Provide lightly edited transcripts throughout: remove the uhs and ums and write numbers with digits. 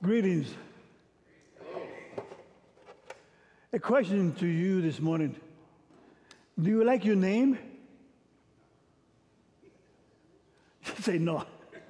Greetings. A question to you this morning. Do you like your name? You say no.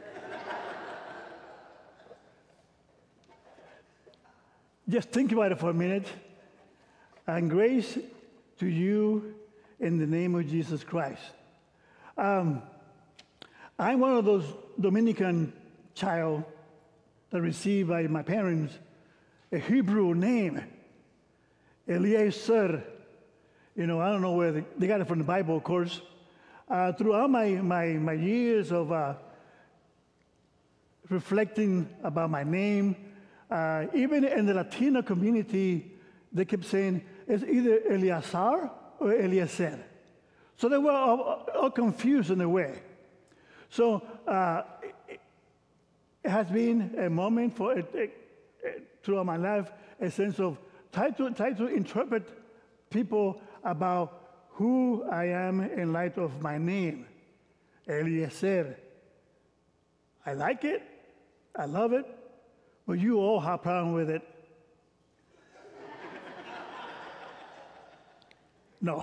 Just think about it for a minute. And grace to you in the name of Jesus Christ. I'm one of those Dominican child that received by my parents a Hebrew name, Eliezer. I don't know where they got it from the Bible, of course. Throughout my years of reflecting about my name, even in the Latino community, they kept saying it's either Eleazar or Eliezer. So they were all confused in a way. So it has been a moment throughout my life, a sense of try to interpret people about who I am in light of my name, Eliezer. I like it, I love it, but you all have a problem with it. No.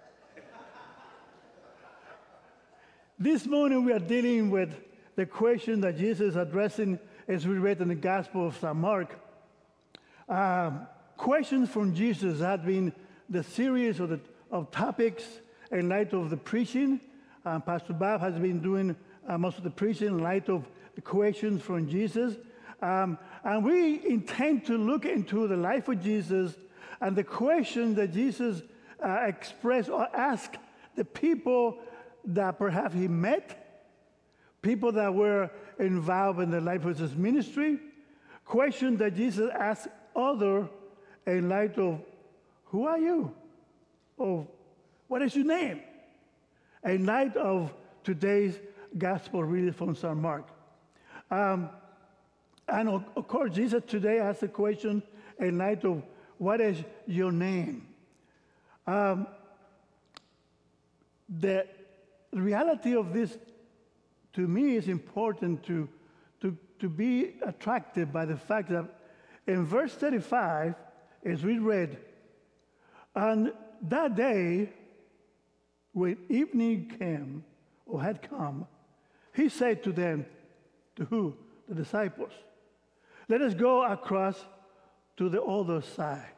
This morning we are dealing with the question that Jesus is addressing as we read in the Gospel of St. Mark. Questions from Jesus have been the series of topics in light of the preaching. Pastor Bob has been doing most of the preaching in light of the questions from Jesus. And we intend to look into the life of Jesus and the questions that Jesus expressed or asked the people that perhaps he met, people that were involved in the life of his ministry, questions that Jesus asked others in light of, who are you? Or what is your name? In light of today's gospel reading from St. Mark. And of course, Jesus today asks the question in light of, what is your name? The reality of this, to me, is important to be attracted by the fact that in verse 35, as we read, and that day, when evening came, or had come, he said to them, to who? The disciples, let us go across to the other side.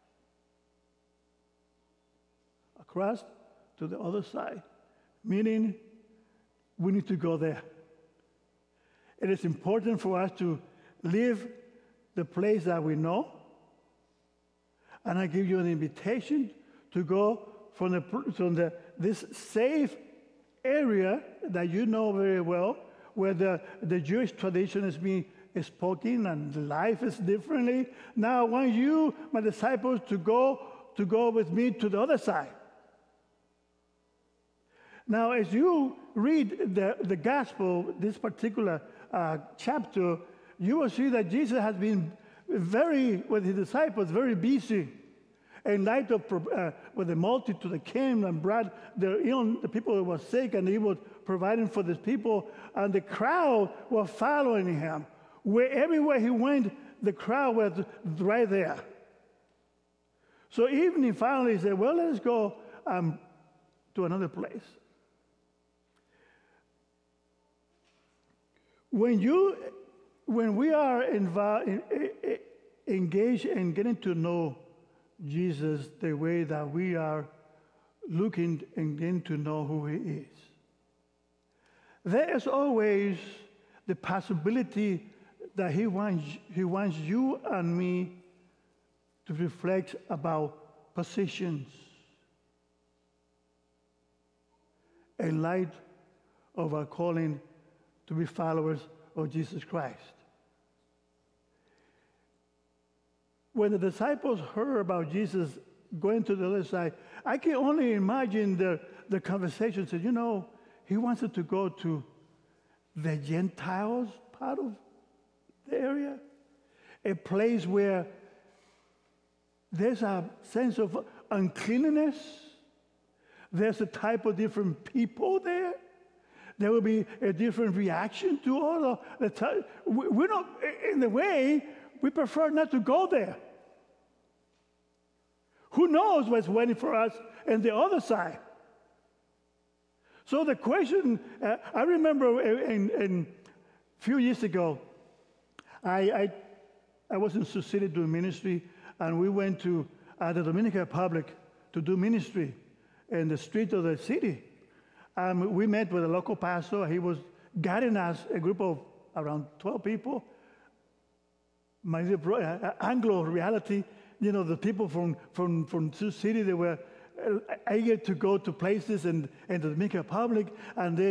Across to the other side, meaning we need to go there. It is important for us to leave the place that we know, and I give you an invitation to go from this safe area that you know very well, where the Jewish tradition is being spoken and life is differently. Now I want you, my disciples, to go with me to the other side. Now, as you read the gospel, this particular chapter, you will see that Jesus has been with his disciples, very busy. In light of when the multitude that came and brought the people who were sick, and he was providing for these people, and the crowd were following him. Everywhere he went, the crowd was right there. So evening finally he said, well, let's go to another place. When we are engaged in getting to know Jesus the way that we are looking and getting to know who he is, there is always the possibility that he wants you and me to reflect about positions in light of our calling to be followers of Jesus Christ. When the disciples heard about Jesus going to the other side, I can only imagine the conversation. Said, he wants us to go to the Gentiles part of the area, a place where there's a sense of uncleanness. There's a type of different people there. There will be a different reaction to all of the time. We're not, in the way, we prefer not to go there. Who knows what's waiting for us on the other side? So the question, I remember a few years ago, I was in Sioux City doing ministry, and we went to the Dominican Republic to do ministry in the street of the city. We met with a local pastor. He was guiding us, a group of around 12 people. My Anglo reality, the people from Sioux City, they were eager to go to places in the Dominican Republic. And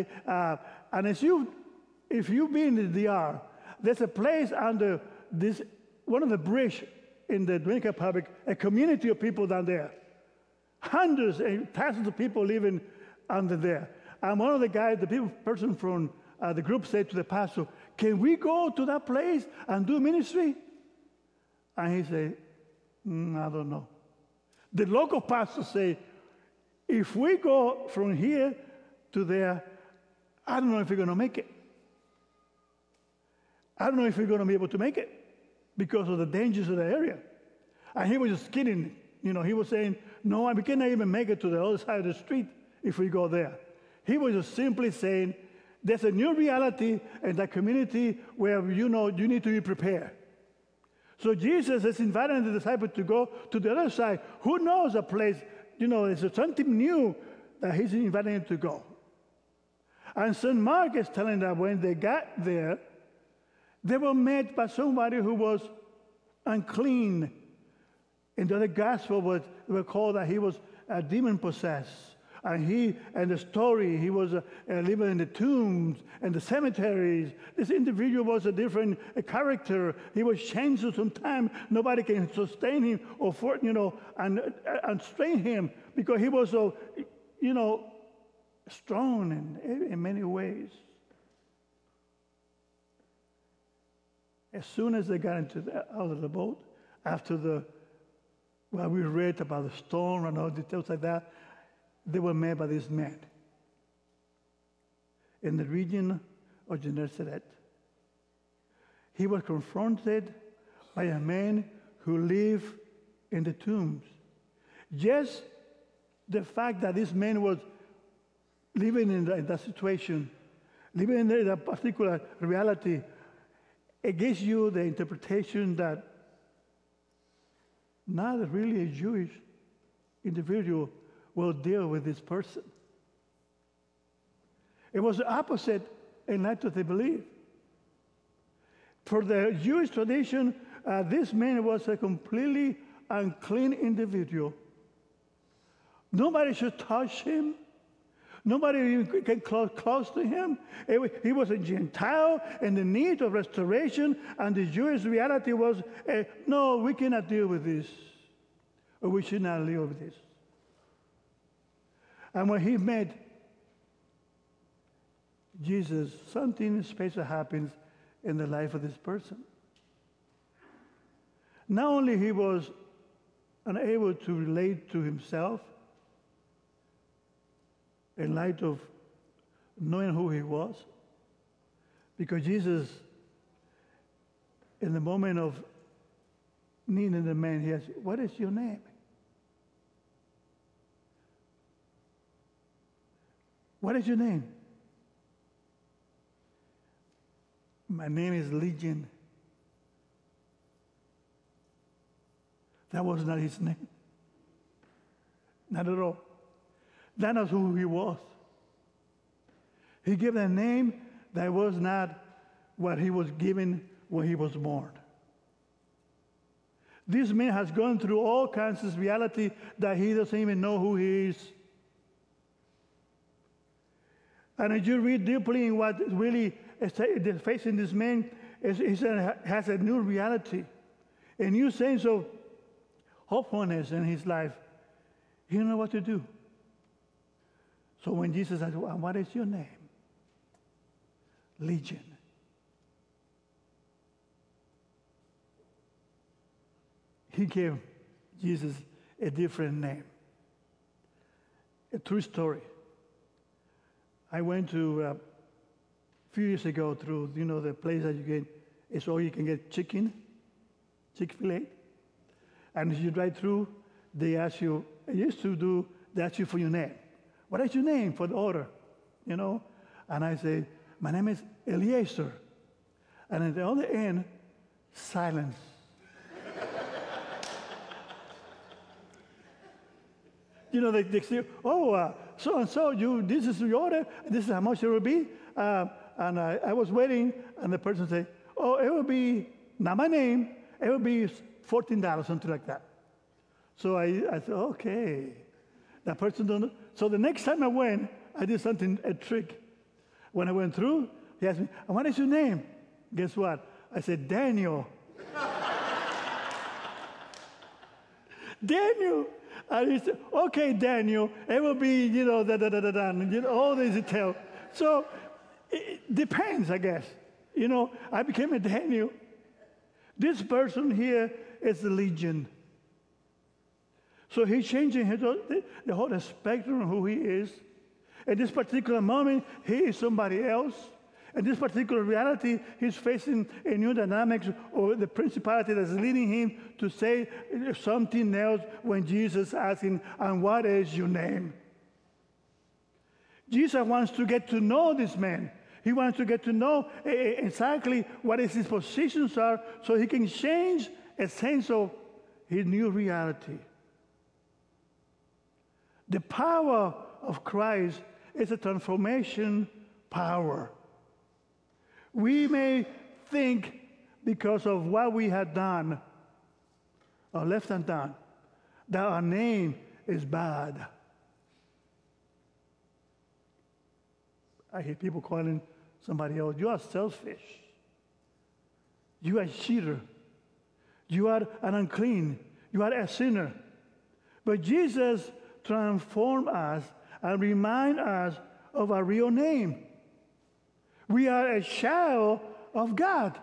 if you've been in the DR, there's a place under one of the bridge in the Dominican Republic, a community of people down there. Hundreds and thousands of people living under there. And one of the guys, person from the group said to the pastor, "Can we go to that place and do ministry?" And he said, "I don't know." The local pastor said, "If we go from here to there, I don't know if we're going to make it. I don't know if we're going to be able to make it because of the dangers of the area." And he was just kidding. He was saying, "No, we cannot even make it to the other side of the street if we go there." He was just simply saying, there's a new reality in that community where you need to be prepared. So Jesus is inviting the disciples to go to the other side. Who knows a place, it's something new that he's inviting them to go. And St. Mark is telling that when they got there, they were met by somebody who was unclean. In the other gospel, they were called that he was demon-possessed. And the story, he was living in the tombs and the cemeteries. This individual was a different character. He was changed to some time. Nobody can sustain him or and strain him because he was so, strong in many ways. As soon as they got out of the boat, after we read about the storm and all details like that, they were met by this man in the region of Gennesaret. He was confronted by a man who lived in the tombs. Just the fact that this man was living in that situation, living in that particular reality, it gives you the interpretation that not really a Jewish individual will deal with this person. It was the opposite in light of the belief. For the Jewish tradition, this man was a completely unclean individual. Nobody should touch him. Nobody can come close to him. He was a Gentile in the need of restoration, and the Jewish reality was, no, we cannot deal with this, or we should not live with this. And when he met Jesus, something special happens in the life of this person. Not only he was unable to relate to himself in light of knowing who he was, because Jesus, in the moment of needing the man, he asked, "What is your name?" "What is your name?" "My name is Legion." That was not his name. Not at all. That was who he was. He gave a name that was not what he was given when he was born. This man has gone through all kinds of reality that he doesn't even know who he is. And as you read deeply in what really is facing this man, he has a new reality, a new sense of hopefulness in his life. He didn't know what to do. So when Jesus said, "What is your name?" Legion. He gave Jesus a different name. A true story. I went to a few years ago through, the place that you get, it's all you can get chicken, Chick-fil-A. And as you drive through, they ask you, they ask you for your name. What is your name for the order? And I say, my name is Eliezer. And at the other end, silence. They say, so-and-so, this is your order, this is how much it will be. And I was waiting, and the person said, it will be, not my name, it will be $14, something like that. So I said, okay. That person don't know. So the next time I went, I did a trick. When I went through, he asked me, what is your name? Guess what? I said, Daniel. Daniel. And he said, okay, Daniel, it will be, all these details. So it depends, I guess. I became a Daniel. This person here is the Legion. So he's changing the whole spectrum of who he is. At this particular moment, he is somebody else. In this particular reality, he's facing a new dynamics or the principality that's leading him to say something else when Jesus asks him, and what is your name? Jesus wants to get to know this man. He wants to get to know exactly what his positions are so he can change a sense of his new reality. The power of Christ is a transformation power. We may think because of what we had done or left undone that our name is bad. I hear people calling somebody else, you are selfish. You are a cheater. You are an unclean. You are a sinner. But Jesus transformed us and remind us of our real name. We are a child of God.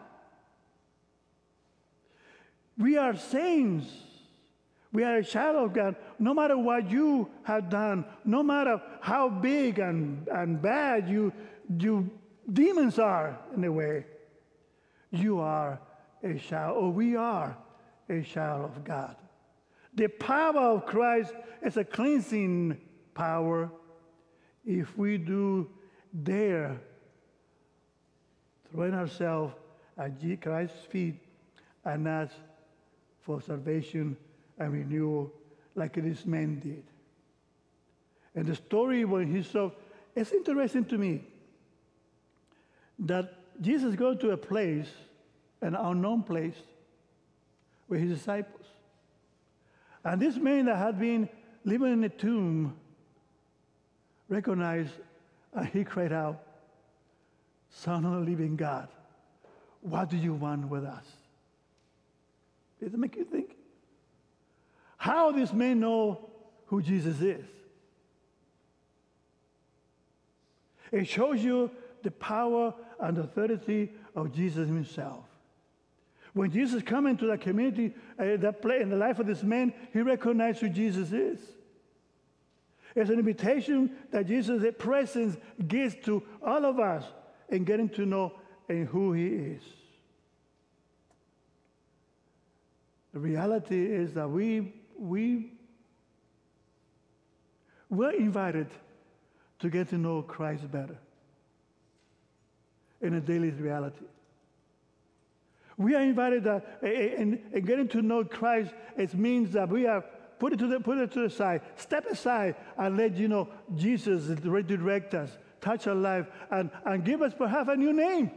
We are saints. We are a child of God. No matter what you have done, no matter how big and bad you demons are in a way, you are a child, or we are a child of God. The power of Christ is a cleansing power if we do dare throw ourselves at Christ's feet and ask for salvation and renewal like this man did. And the story when he saw, it's interesting to me that Jesus goes to a place, an unknown place, with his disciples. And this man that had been living in a tomb recognized, and he cried out, Son of the living God, what do you want with us? Does it make you think? How this man know who Jesus is? It shows you the power and authority of Jesus himself. When Jesus came into that community, that place in the life of this man, he recognized who Jesus is. It's an invitation that Jesus' presence gives to all of us in getting to know who he is. The reality is that we're invited to get to know Christ better in a daily reality. We are invited in getting to know Christ. It means that we are put it to the side, step aside, and let Jesus redirect us, touch our life, and give us perhaps a new name.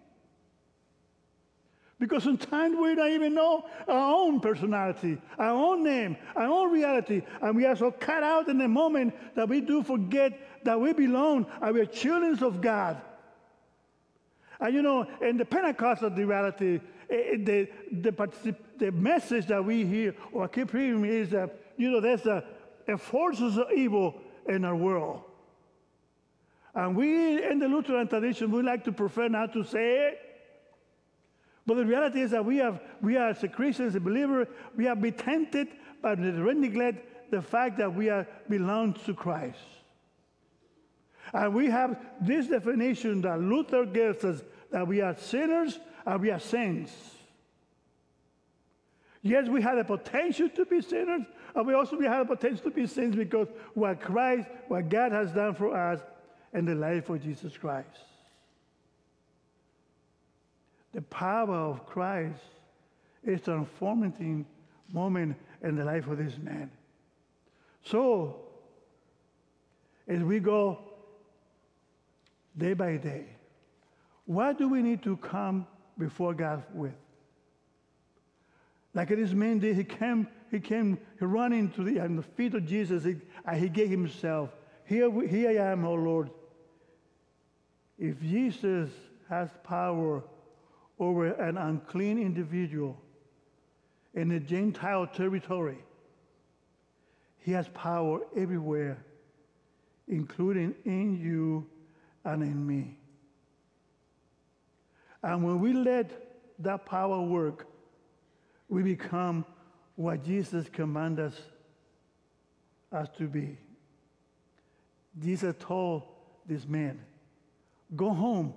Because sometimes we don't even know our own personality, our own name, our own reality, and we are so cut out in the moment that we do forget that we belong and we are children of God. And in the Pentecostal reality, the message that we hear or keep hearing is that there's a forces of evil in our world. And we in the Lutheran tradition, we like to prefer not to say it. But the reality is that we are as a Christian, as a believer, we have been tempted by the neglect the fact that we belong to Christ. And we have this definition that Luther gives us, that we are sinners and we are saints. Yes, we have the potential to be sinners, and we have the potential to be saints because what God has done for us in the life of Jesus Christ. The power of Christ is a transforming moment in the life of this man. So, as we go day by day, what do we need to come before God with? Like this man did, he came running to the feet of Jesus, and he gave himself. Here I am, O Lord. If Jesus has power over an unclean individual in a Gentile territory, he has power everywhere, including in you and in me. And when we let that power work, we become what Jesus commanded us to be. Jesus told this man, go home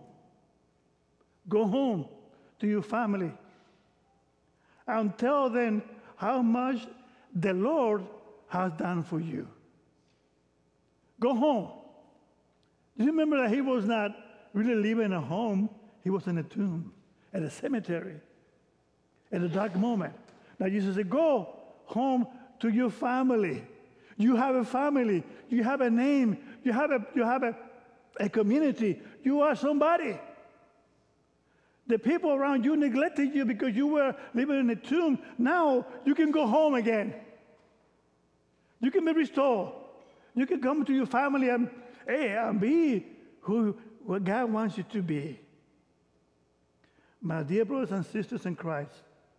to your family and tell them how much the Lord has done for you. Go home. Do you remember that he was not really living in a home? He was in a tomb, at a cemetery, at a dark moment. Now Jesus said, go home to your family. You have a family. You have a name. You have a community. You are somebody. The people around you neglected you because you were living in a tomb. Now you can go home again. You can be restored. You can come to your family and be what God wants you to be. My dear brothers and sisters in Christ,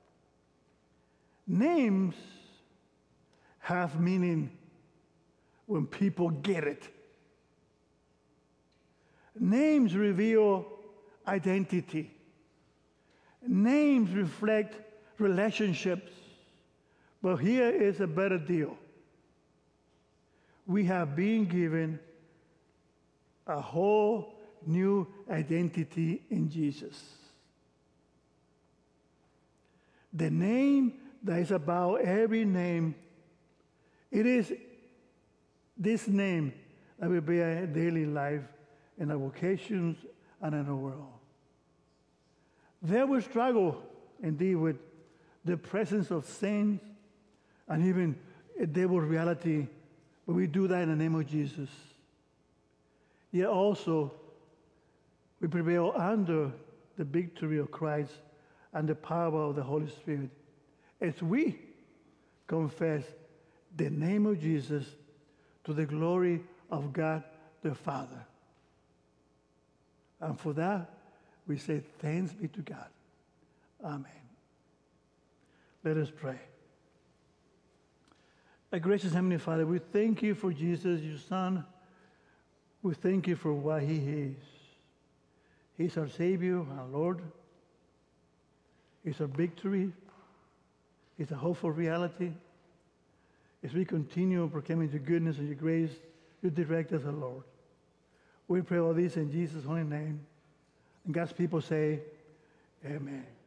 names have meaning when people get it. Names reveal identity. Names reflect relationships. But here is a better deal. We have been given a whole new identity in Jesus. The name that is above every name, it is this name that will be our daily life in our vocations and in our world. There we struggle indeed with the presence of sin and even a devil reality, but we do that in the name of Jesus. Yet also, we prevail under the victory of Christ and the power of the Holy Spirit as we confess the name of Jesus to the glory of God the Father. And for that, we say thanks be to God. Amen. Let us pray. Our gracious Heavenly Father, we thank you for Jesus, your Son. We thank you for what he is. He's our Savior, our Lord. He's our victory. He's a hopeful reality. As we continue proclaiming your goodness and your grace, you direct us, our Lord. We pray all this in Jesus' holy name. And God's people say, amen.